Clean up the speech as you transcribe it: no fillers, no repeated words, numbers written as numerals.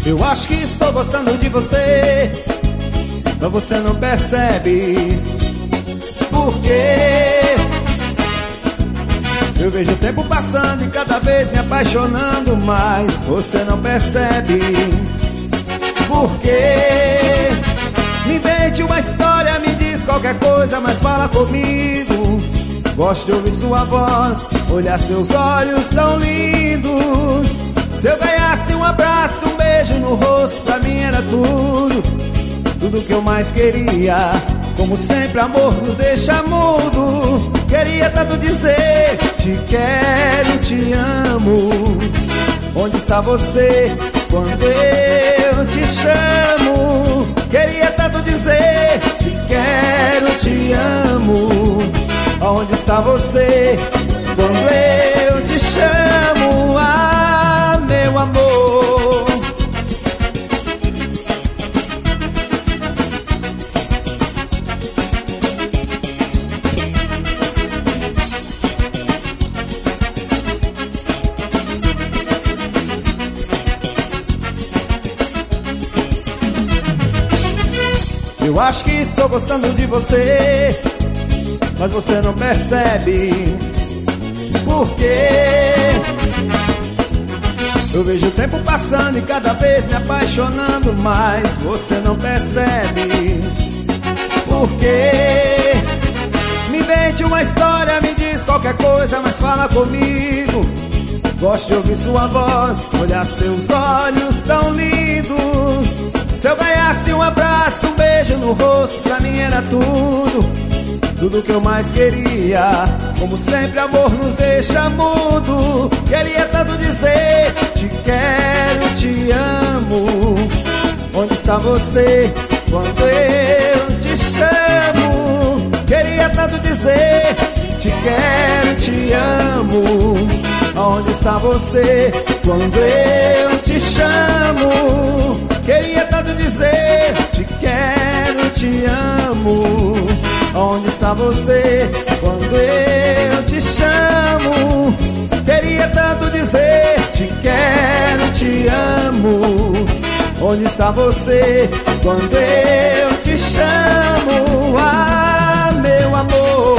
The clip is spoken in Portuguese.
Eu acho que estou gostando de você, mas você não percebe. Por quê? Eu vejo o tempo passando e cada vez me apaixonando mais. Você não percebe. Por quê? Me invente uma história, me diz qualquer coisa, mas fala comigo. Gosto de ouvir sua voz, olhar seus olhos tão lindos. Se eu ganhasse um abraço, um beijo no rosto, pra mim era tudo, tudo que eu mais queria. Como sempre, amor nos deixa mudo. Queria tanto dizer, te quero, te amo. Onde está você quando eu te chamo? Queria tanto dizer, te quero, te amo. Onde está você quando eu te chamo? Ah, meu amor. Eu acho que estou gostando de você, mas você não percebe. Por quê? Eu vejo o tempo passando e cada vez me apaixonando mais. Você não percebe. Por quê? Me invente uma história, me diz qualquer coisa, mas fala comigo. Gosto de ouvir sua voz, olhar seus olhos tão lindos. Se eu ganhasse um abraço, um beijo no rosto, pra mim era tudo, tudo que eu mais queria. Como sempre, amor nos deixa mudo. Queria tanto dizer, te quero, te amo. Onde está você quando eu te chamo? Queria tanto dizer, te quero, te amo. Onde está você quando eu te chamo? Queria tanto dizer, te quero, te amo. Onde está você quando eu te chamo? Queria tanto dizer, te quero, te amo. Onde está você quando eu te chamo? Ah, meu amor.